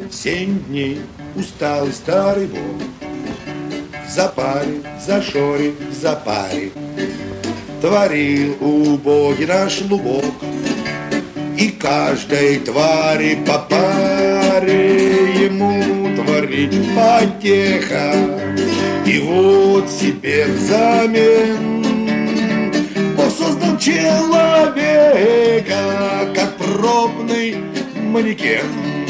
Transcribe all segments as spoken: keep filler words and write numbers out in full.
Семь дней усталый старый бог в запаре, в зашоре, в запаре творил убогий наш лубок. И каждой твари по паре ему творить потеха. И вот себе взамен Бог создал человека, как пробный манекен.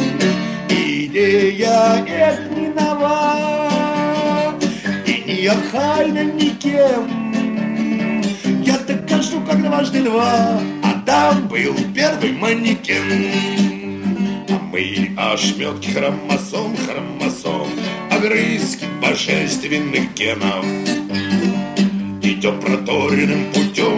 Идея эта не нова и не охальна никем. Я докажу, как дважды два Адам был первый манекен. А мы ошметки хромосом, хромосом, огрызки божественных генов идем проторенным путем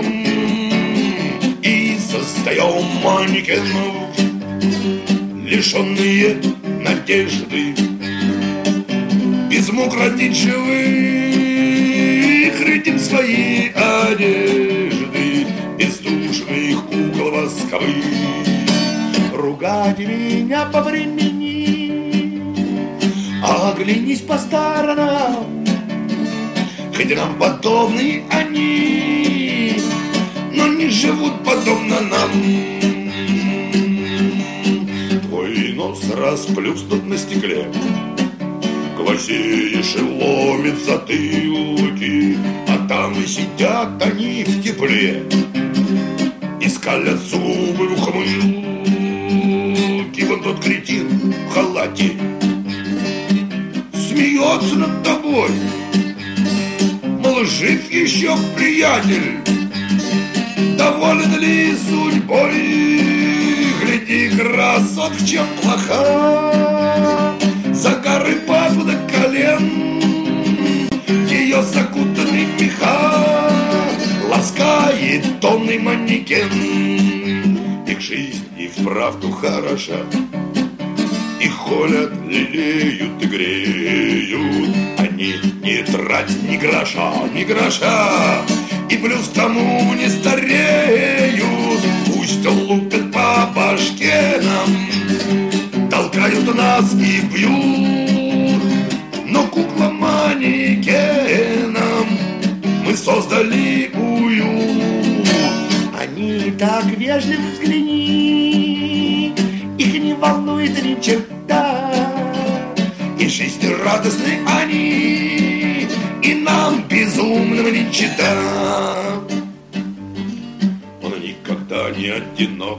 и создаем манекенов, лишенные надежды, без мук родить живых, рытим свои одежды, бездушных кукол восковых. Ругать меня по времени, оглянись по сторонам, хоть нам подобны они, но не живут подобно нам. Твой нос расплюснут на стекле, гвоздеешь и ломит затылки, а там и сидят они в тепле и скалят зубы в ухмылке. Вон тот кретин в халате смеется над тобой, мол, жив еще приятель, доволен ли судьбой? Гляди, красот, в чем плоха, загары папу до колен, ее закутанный в меха ласкает тонный манекен. Их жизнь и вправду хороша, их холят, лелеют и греют, они не тратят ни гроша, ни гроша, и плюс к тому не стареют. Пусть лупят по башке нам, толкают нас и бьют, но кукла манекеном мы создали уют. Они так вежливы, взгляни, их не волнует ни черта, и жизнерадостны они, и нам безумным не чита. Он никогда не одинок,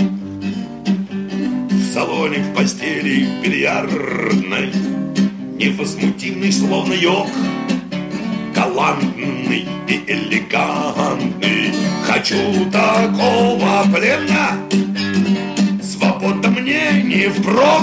в салоне, в постели, в бильярдной, невозмутимый, словно йог, галантный и элегантный. Хочу такого плена, свобода мне не впрок.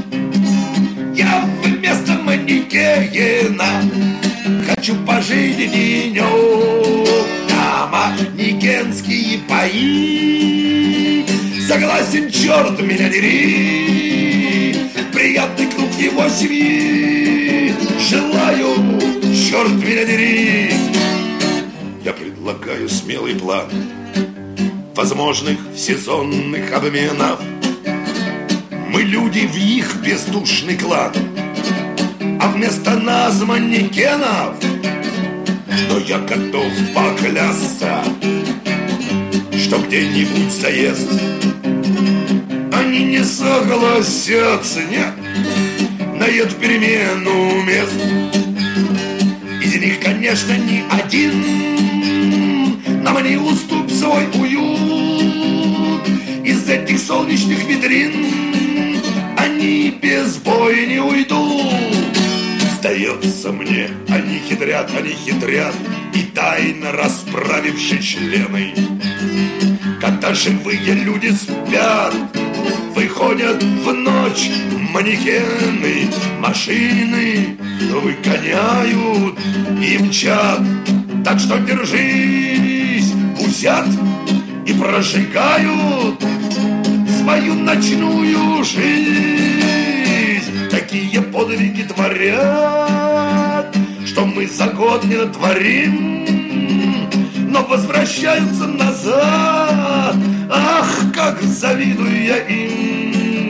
Я вместо манекена хочу пожить денек на манекенские паи. Согласен, черт меня дери, приятный круг его семьи желаю, черт меня дери. Я предлагаю смелый план возможных сезонных обменов. Мы люди в их бездушный клан, а вместо нас манекенов. Но я готов поклясться, что где-нибудь заезд они не согласятся, нет, на эту перемену мест. Из них, конечно, ни один нам не уступит свой уют. Из этих солнечных витрин они без боя не уйдут. Сдается мне, они хитрят, они хитрят, и тайно расправивши члены. Когда живые люди спят, выходят в ночь манекены, машины выгоняют и мчат. Так что держись, бузят и прожигают свою ночную жизнь. Такие подвиги творят, что мы за год не натворим, но возвращаются назад. Ах, как завидую я им,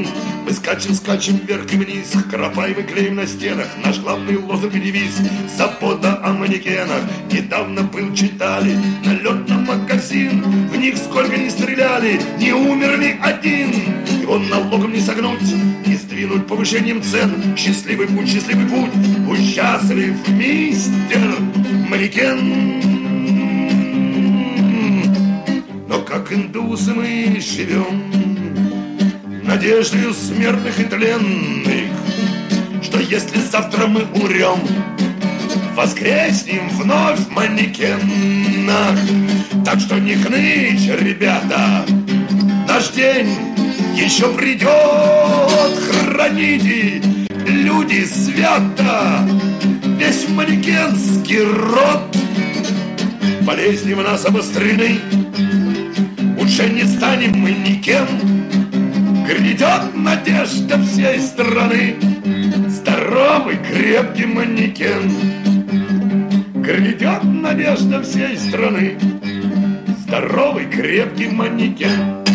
Мы скачем, скачем вверх и вниз, кропаем и клеим на стенах наш главный лозунг и девиз. Забота о манекенах. Недавно был, читали, налет на магазин. В них сколько ни стреляли, не умер ни один. Его налогом не согнуть, не сдвинуть повышением цен. Счастливый путь, счастливый путь, будь счастлив, мистер манекен. Но как индусы мы живем надеждою смертных и тленных, что если завтра мы умрем, воскреснем вновь в манекенах. Так что не хнычь, ребята, наш день еще придет. Храните, люди, свято весь манекенский род. Болезни в нас обострены, уже не станем мы никем. Грядет надежда всей страны, здоровый, крепкий манекен. Грядет надежда всей страны, здоровый, крепкий манекен.